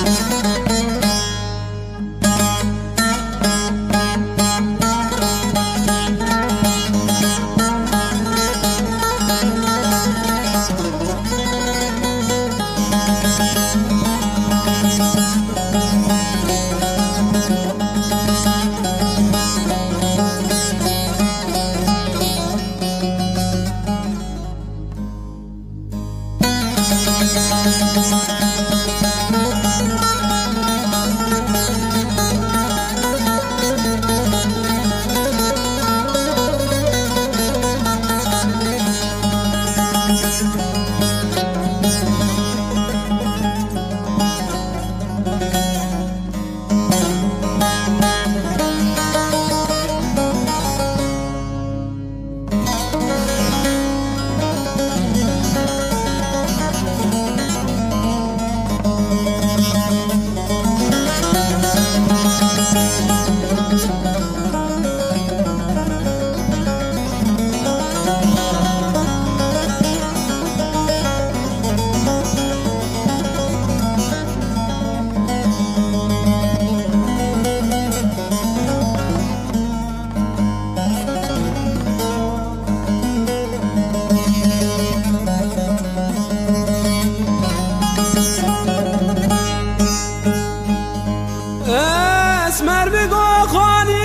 اسمر بگو خانی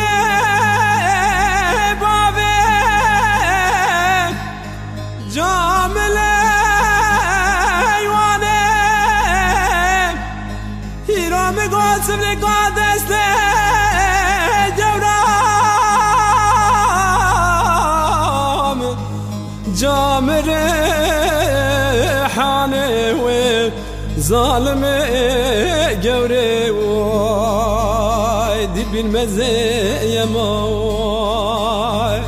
بابه جامل ایوانه هیرام بگو سبل دست جورام جامل حانه و ظالم جوره دي بالمزايا ماي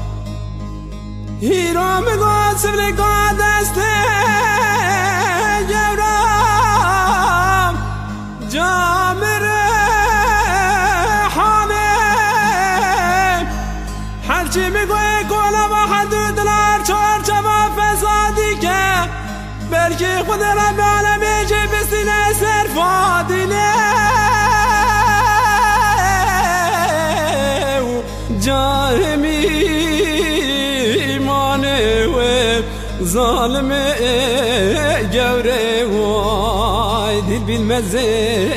هيرام غاصب لقاد استجرام جامر حانم هرچی میگوی گولا ما حدود دلار چار چما فسادی که بلکه خود رب عالمی جه بسینه سرفادینه جاهمی ایمانه و ظالم جوره وای دل بالمزه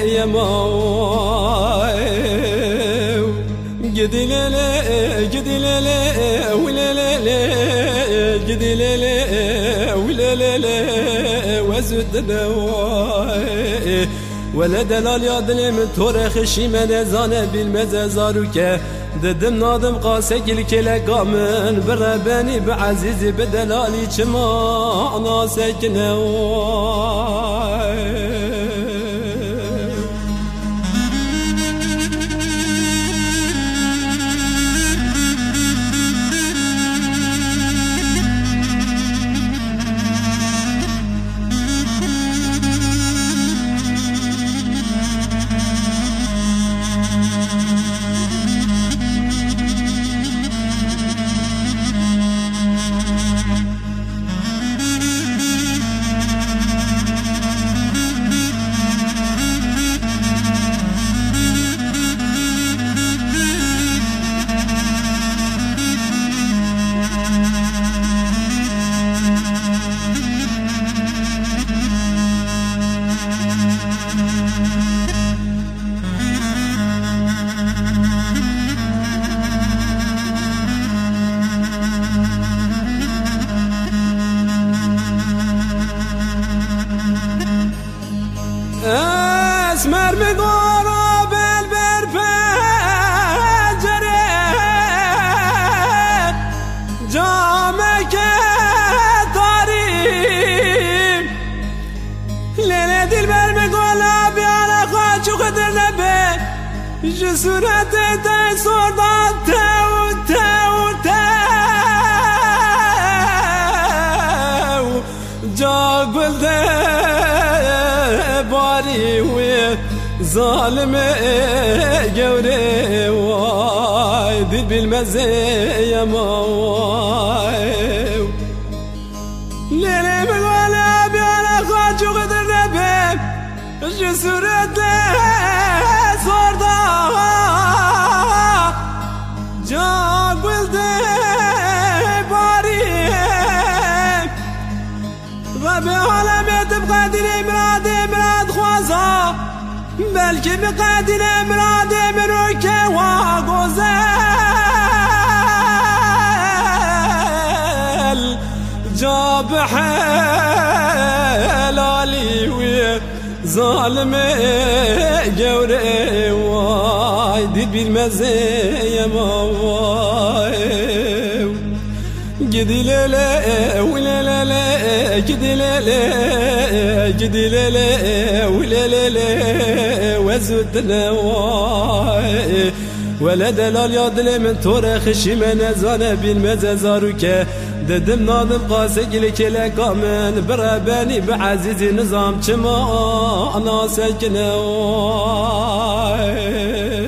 یمای گدیلله گدیلله ولله گدیلله ولله وزد دوای ولا دلال یادنه من طور خشی من زانه بالمزه زارو که ددم نادم قاسه گل کله قامن بربنی بعزیزی بدلالی چما ناسکنه اسمر بگورا بل بر پنجره جامه که داریم لیله دل بر بگولا بیانه خواه چو قدر نبه جسورت تای سردان تاو تاو تاو جا گلده باری و ظالم جوره وای دل بالمزه یمای لیلی بگوله بیانه خواه چو قدر نبه جسورت سوردا جا گلده باری و به عالمت بقدر مراد خوازا بلکه بقدر مراد مرو که واگوزل جا بحلالي ويا ظالم جوري واي دير بالمزايا مواي جدي لا ولا لا لا جدي لا لا جدي لا لا ولا لا وزود لا واي ولا دلال يادل من طور خشي من زانه بالمزازاروكه ددم نادم قاسه گلک لکامن برابنی به عزیزی نظام چما انا سکنه